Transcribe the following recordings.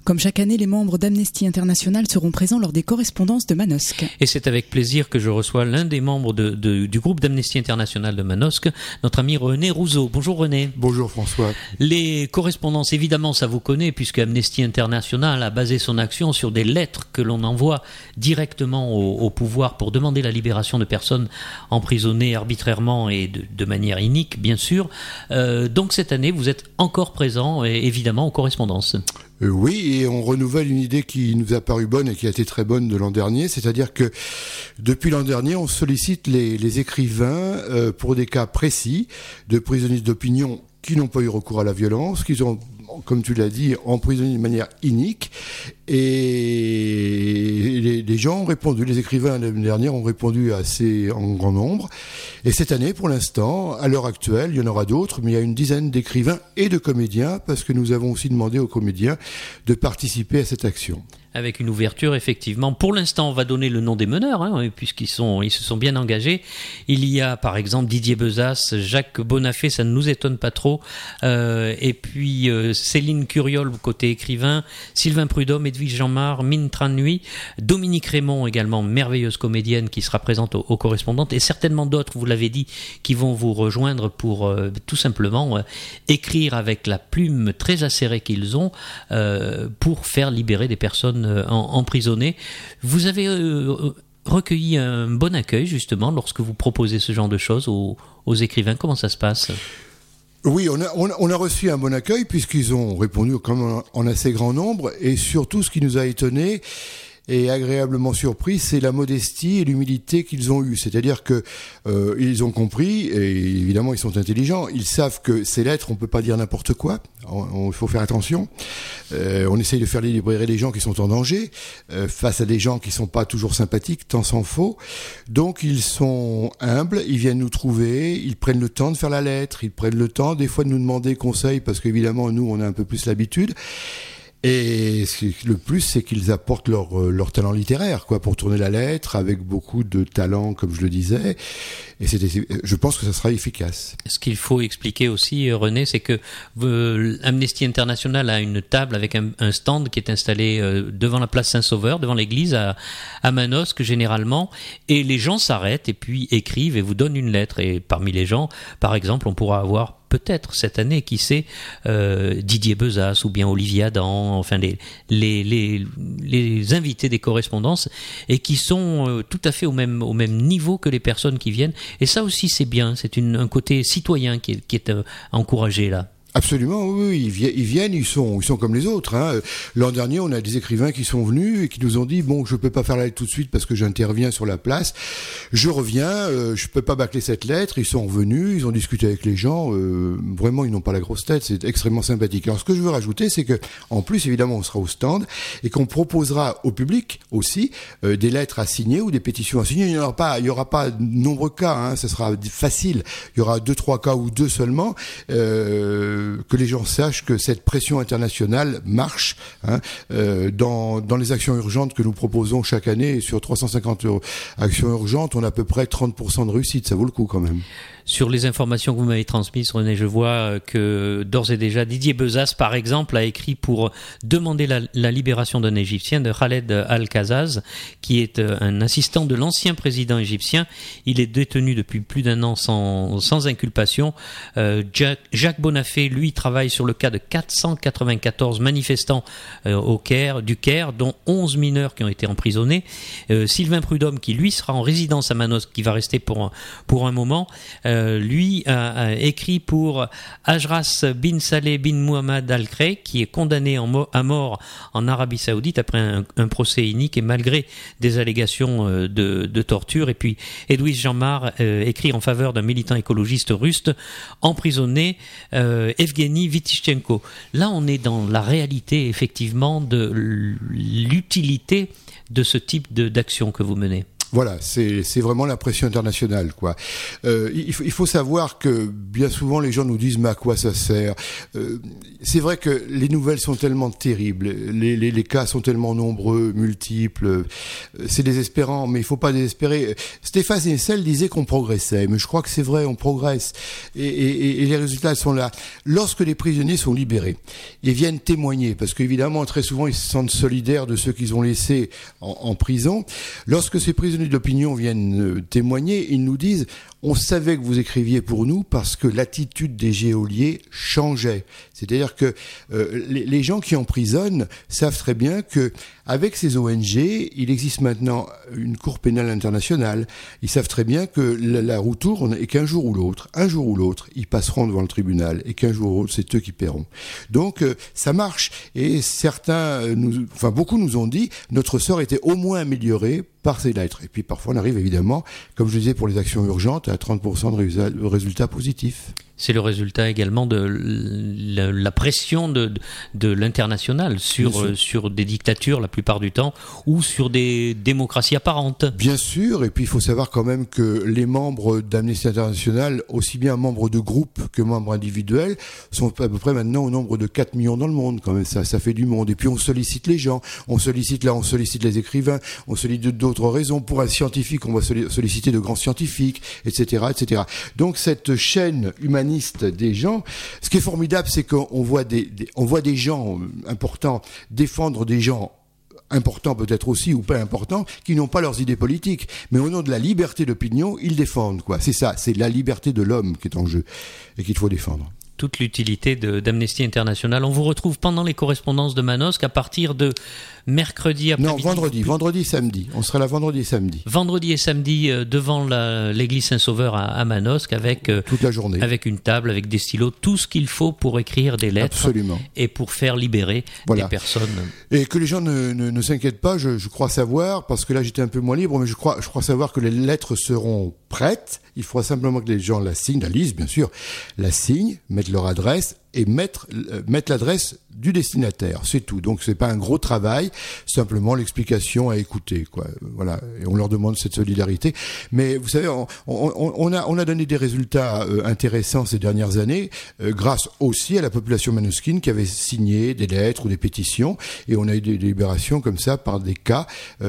Comme chaque année, les membres d'Amnesty International seront présents lors des correspondances de Manosque. Et c'est avec plaisir que je reçois l'un des membres du groupe d'Amnesty International de Manosque, notre ami René Rouzeau. Bonjour René. Bonjour François. Les correspondances, évidemment, ça vous connaît, puisque Amnesty International a basé son action sur des lettres que l'on envoie directement au pouvoir pour demander la libération de personnes emprisonnées arbitrairement et de manière inique, bien sûr. Donc cette année, vous êtes encore présent, évidemment, aux correspondances. Oui, et on renouvelle une idée qui nous a paru bonne et qui a été très bonne de l'an dernier, c'est-à-dire que depuis l'an dernier, on sollicite les écrivains pour des cas précis de prisonniers d'opinion qui n'ont pas eu recours à la violence, qui ont, comme tu l'as dit, emprisonnés de manière inique. Et les gens ont répondu, les écrivains l'année dernière ont répondu assez en grand nombre. Et cette année, pour l'instant, à l'heure actuelle, il y en aura d'autres, mais il y a une dizaine d'écrivains et de comédiens, parce que nous avons aussi demandé aux comédiens de participer à cette action. Avec une ouverture, effectivement. Pour l'instant, on va donner le nom des meneurs, puisqu'ils se sont bien engagés. Il y a, par exemple, Didier Bezas, Jacques Bonafé, ça ne nous étonne pas trop, et puis Céline Curiol, côté écrivain, Sylvain Prudhomme, Edwige Jeanmar, Mine Tran Nui, Dominique Raymond, également merveilleuse comédienne qui sera présente aux correspondantes, et certainement d'autres, vous l'avez dit, qui vont vous rejoindre pour tout simplement écrire avec la plume très acérée qu'ils ont pour faire libérer des personnes emprisonnés. Vous avez recueilli un bon accueil justement lorsque vous proposez ce genre de choses aux écrivains. Comment ça se passe ? Oui, on a reçu un bon accueil puisqu'ils ont répondu quand même en assez grand nombre, et surtout ce qui nous a étonné et agréablement surpris, c'est la modestie et l'humilité qu'ils ont eue. C'est-à-dire que ils ont compris, et évidemment ils sont intelligents, ils savent que ces lettres, on peut pas dire n'importe quoi, il faut faire attention. On essaye de faire libérer les gens qui sont en danger, face à des gens qui sont pas toujours sympathiques, tant s'en faut. Donc ils sont humbles, ils viennent nous trouver, ils prennent le temps de faire la lettre, ils prennent le temps des fois de nous demander conseil, parce qu'évidemment nous on a un peu plus l'habitude. Et le plus, c'est qu'ils apportent leur talent littéraire, quoi, pour tourner la lettre avec beaucoup de talent, comme je le disais. Et je pense que ça sera efficace. Ce qu'il faut expliquer aussi, René, c'est que Amnesty International a une table avec un stand qui est installé devant la place Saint-Sauveur, devant l'église à Manosque généralement, et les gens s'arrêtent et puis écrivent et vous donnent une lettre. Et parmi les gens, par exemple, on pourra avoir peut-être cette année, qui sait, Didier Bezas ou bien Olivier Adam, enfin les invités des correspondances, et qui sont tout à fait au même niveau que les personnes qui viennent. Et ça aussi c'est bien, c'est un côté citoyen qui est encouragé là. Absolument, oui, ils viennent, ils sont comme les autres. L'an dernier, on a des écrivains qui sont venus et qui nous ont dit, bon, je peux pas faire la lettre tout de suite parce que j'interviens sur la place. Je reviens, je peux pas bâcler cette lettre. Ils sont revenus, ils ont discuté avec les gens. Vraiment, ils n'ont pas la grosse tête. C'est extrêmement sympathique. Alors, ce que je veux rajouter, c'est que, en plus, évidemment, on sera au stand et qu'on proposera au public aussi des lettres à signer ou des pétitions à signer. Il y aura pas de nombreux cas. Ça sera facile. Il y aura 2-3 cas ou 2 seulement. Que les gens sachent que cette pression internationale marche dans les actions urgentes que nous proposons chaque année. Sur 350 actions urgentes, on a à peu près 30% de réussite. Ça vaut le coup quand même. Sur les informations que vous m'avez transmises, René, je vois que d'ores et déjà, Didier Bezas, par exemple, a écrit pour demander la libération d'un Égyptien, de Khaled Al-Kazaz, qui est un assistant de l'ancien président égyptien. Il est détenu depuis plus d'1 an sans inculpation. Jacques Bonafé, lui, travaille sur le cas de 494 manifestants du Caire, dont 11 mineurs qui ont été emprisonnés. Sylvain Prudhomme, qui lui sera en résidence à Manosque, qui va rester pour un moment, lui a écrit pour Ajras bin Saleh bin Mohammed Al-Kray, qui est condamné à mort en Arabie Saoudite après un procès inique et malgré des allégations de torture. Et puis Edwige Jeanmar écrit en faveur d'un militant écologiste russe emprisonné, Evgeny Vitishchenko. Là, on est dans la réalité effectivement de l'utilité de ce type d'action que vous menez. Voilà, c'est vraiment la pression internationale, quoi. Il faut savoir que bien souvent les gens nous disent mais à quoi ça sert. C'est vrai que les nouvelles sont tellement terribles, les cas sont tellement nombreux, multiples. C'est désespérant, mais il faut pas désespérer. Stéphane Hessel disait qu'on progressait, mais je crois que c'est vrai, on progresse et les résultats sont là. Lorsque les prisonniers sont libérés, ils viennent témoigner parce qu'évidemment très souvent ils se sentent solidaires de ceux qu'ils ont laissés en prison. Lorsque ces prisonniers d'opinion viennent témoigner, ils nous disent « On savait que vous écriviez pour nous parce que l'attitude des geôliers changeait. » C'est-à-dire que les gens qui emprisonnent savent très bien que avec ces ONG, il existe maintenant une cour pénale internationale. Ils savent très bien que la roue tourne et qu'un jour ou l'autre, ils passeront devant le tribunal et qu'un jour ou l'autre, c'est eux qui paieront. Donc ça marche. Et beaucoup nous ont dit notre sort était au moins amélioré par ces lettres. Et puis parfois on arrive évidemment, comme je disais pour les actions urgentes, à 30% de résultats positifs. C'est le résultat également de la pression de l'international sur des dictatures la plupart du temps ou sur des démocraties apparentes. Bien sûr, et puis il faut savoir quand même que les membres d'Amnesty International, aussi bien membres de groupes que membres individuels, sont à peu près maintenant au nombre de 4 millions dans le monde quand même, ça fait du monde. Et puis on sollicite les gens, on sollicite les écrivains, on sollicite d'autres raisons. Pour un scientifique, on va solliciter de grands scientifiques, etc., etc. Donc cette chaîne humaniste des gens, ce qui est formidable, c'est qu'on voit des gens importants défendre des gens importants peut-être aussi ou pas importants qui n'ont pas leurs idées politiques, mais au nom de la liberté d'opinion, ils défendent quoi. C'est ça, c'est la liberté de l'homme qui est en jeu et qu'il faut défendre. Toute l'utilité d'Amnesty International. On vous retrouve pendant les correspondances de Manosque à partir de mercredi après-midi. Non, vendredi, samedi. On sera là vendredi et samedi. Vendredi et samedi devant l'église Saint-Sauveur à Manosque avec toute la journée, avec une table, avec des stylos, tout ce qu'il faut pour écrire des lettres. Absolument. Et pour faire libérer des personnes. Et que les gens ne s'inquiètent pas. Je crois savoir, parce que là j'étais un peu moins libre, mais je crois savoir que les lettres seront prêtes. Il faudra simplement que les gens la signent, la lisent bien sûr, la signent, mettent leur adresse et mettre l'adresse du destinataire, c'est tout. Donc c'est pas un gros travail, simplement l'explication à écouter, quoi. Voilà, et on leur demande cette solidarité. Mais vous savez, on a donné des résultats intéressants ces dernières années, grâce aussi à la population manosquine qui avait signé des lettres ou des pétitions, et on a eu des libérations comme ça par des cas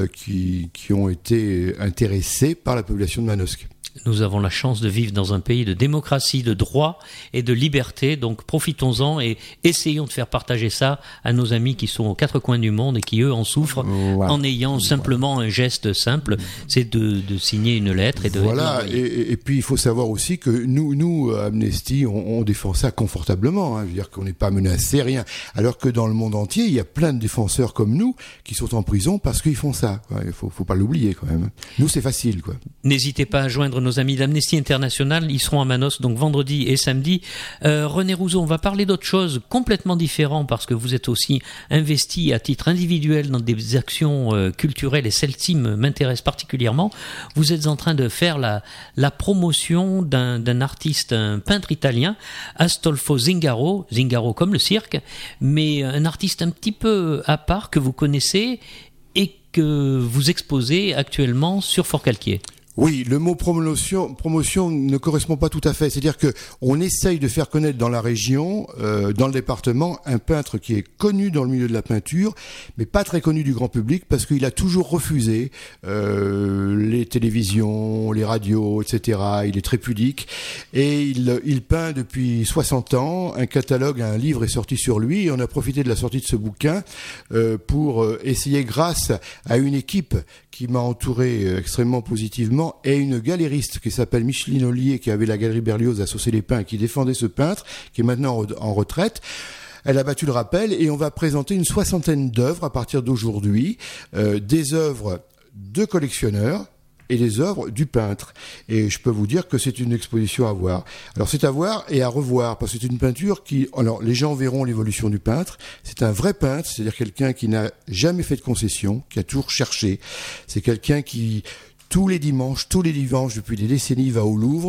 qui ont été intéressés par la population de Manosque. Nous avons la chance de vivre dans un pays de démocratie, de droit et de liberté, donc profitons-en et essayons de faire partager ça à nos amis qui sont aux quatre coins du monde et qui, eux, en souffrent en ayant simplement un geste simple, c'est de signer une lettre et de l'envoyer. Et puis il faut savoir aussi que nous Amnesty, on défend ça confortablement, hein, je veux dire qu'on n'est pas menacé, rien, alors que dans le monde entier, il y a plein de défenseurs comme nous qui sont en prison parce qu'ils font ça, quoi. Il faut pas l'oublier quand même. Nous, c'est facile, quoi. N'hésitez pas à joindre nos amis d'Amnesty International, ils seront à Manosque donc vendredi et samedi. René Rouzot, on va parler d'autre chose complètement différent parce que vous êtes aussi investi à titre individuel dans des actions culturelles et celle-ci m'intéresse particulièrement. Vous êtes en train de faire la promotion d'un artiste, un peintre italien, Astolfo Zingaro comme le cirque, mais un artiste un petit peu à part que vous connaissez et que vous exposez actuellement sur Forcalquier. Oui, le mot promotion ne correspond pas tout à fait. C'est-à-dire que on essaye de faire connaître dans la région, dans le département, un peintre qui est connu dans le milieu de la peinture, mais pas très connu du grand public parce qu'il a toujours refusé les télévisions, les radios, etc. Il est très pudique et il peint depuis 60 ans. Un catalogue, un livre est sorti sur lui et on a profité de la sortie de ce bouquin pour essayer, grâce à une équipe qui m'a entouré extrêmement positivement, et une galériste qui s'appelle Micheline Ollier, qui avait la galerie Berlioz à Saucé-les-Pins, qui défendait ce peintre, qui est maintenant en retraite. Elle a battu le rappel et on va présenter une 60aine d'œuvres à partir d'aujourd'hui, des œuvres de collectionneurs et des œuvres du peintre. Et je peux vous dire que c'est une exposition à voir. Alors c'est à voir et à revoir, parce que c'est une peinture qui... Alors les gens verront l'évolution du peintre. C'est un vrai peintre, c'est-à-dire quelqu'un qui n'a jamais fait de concession, qui a toujours cherché. C'est quelqu'un qui, tous les dimanches, depuis des décennies, va au Louvre,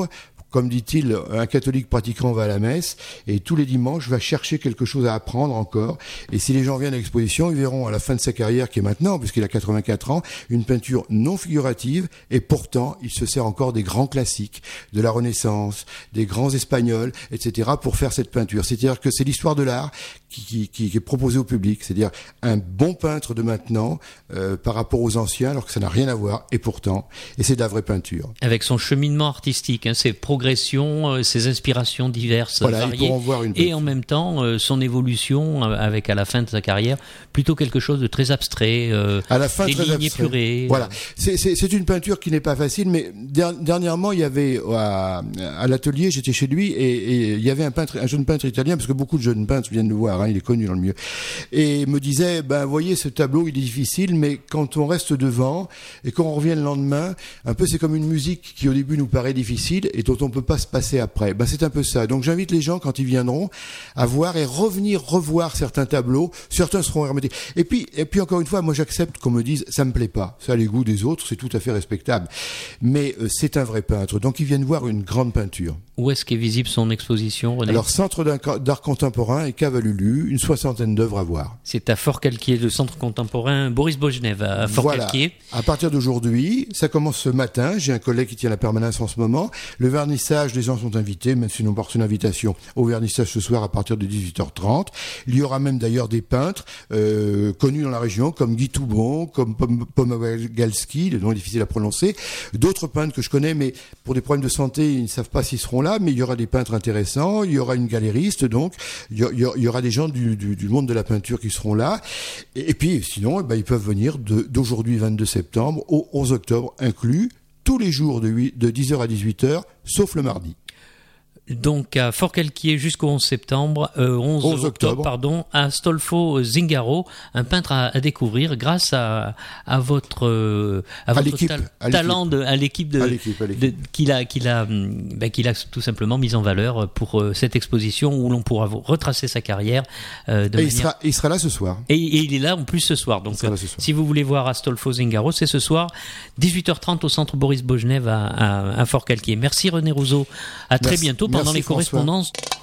comme dit-il, un catholique pratiquant va à la messe et tous les dimanches va chercher quelque chose à apprendre encore. Et si les gens viennent à l'exposition, ils verront à la fin de sa carrière, qui est maintenant, puisqu'il a 84 ans, une peinture non figurative, et pourtant il se sert encore des grands classiques, de la Renaissance, des grands Espagnols, etc. pour faire cette peinture. C'est-à-dire que c'est l'histoire de l'art qui est proposée au public. C'est-à-dire un bon peintre de maintenant par rapport aux anciens, alors que ça n'a rien à voir, et pourtant, et c'est de la vraie peinture. Avec son cheminement artistique, ses progressions, ses inspirations diverses, variées, et en même temps son évolution avec à la fin de sa carrière plutôt quelque chose de très abstrait, à la fin des très lignes abstrait. épurées. Voilà, c'est une peinture qui n'est pas facile, mais dernièrement il y avait à l'atelier, j'étais chez lui et il y avait un jeune peintre italien, parce que beaucoup de jeunes peintres viennent le voir, il est connu dans le milieu, et me disait, voyez, ce tableau il est difficile, mais quand on reste devant et qu'on revient le lendemain, un peu c'est comme une musique qui au début nous paraît difficile et dont on peut pas se passer après. C'est un peu ça. Donc j'invite les gens, quand ils viendront, à voir et revoir certains tableaux. Certains seront hermétiques. Et puis encore une fois, moi j'accepte qu'on me dise ça me plaît pas. Ça, les goûts des autres, c'est tout à fait respectable. Mais c'est un vrai peintre. Donc ils viennent voir une grande peinture. Où est-ce qu'est visible son exposition, René ? Alors, Centre d'art contemporain et Cave à Lulu, une 60aine d'œuvres à voir. C'est à Fort-Calquier, le Centre contemporain Boris Bojnev à Fort-Calquier. Voilà. À partir d'aujourd'hui, ça commence ce matin. J'ai un collègue qui tient la permanence en ce moment. Le vernissage, les gens sont invités, même s'ils n'ont pas reçu une invitation, au vernissage ce soir à partir de 18h30. Il y aura même d'ailleurs des peintres connus dans la région, comme Guy Toubon, comme Pomagalski, le nom est difficile à prononcer. D'autres peintres que je connais, mais pour des problèmes de santé, ils ne savent pas s'ils seront là. Mais il y aura des peintres intéressants, il y aura une galériste, donc il y aura des gens du monde de la peinture qui seront là. Et puis sinon, ils peuvent venir d'aujourd'hui 22 septembre au 11 octobre inclus, tous les jours de 10h à 18h, sauf le mardi. Donc à Fort-Calquier jusqu'au 11 septembre, 11 octobre, à Astolfo Zingaro, un peintre à découvrir grâce à votre talent, à l'équipe qu'il a tout simplement mise en valeur pour cette exposition où l'on pourra retracer sa carrière. Il sera là ce soir. Et il est là en plus ce soir. Donc si vous voulez voir Astolfo Zingaro, c'est ce soir 18h30 au Centre Boris Bojnev à Fort-Calquier. Merci René Rousseau. À très bientôt. Pendant les correspondances.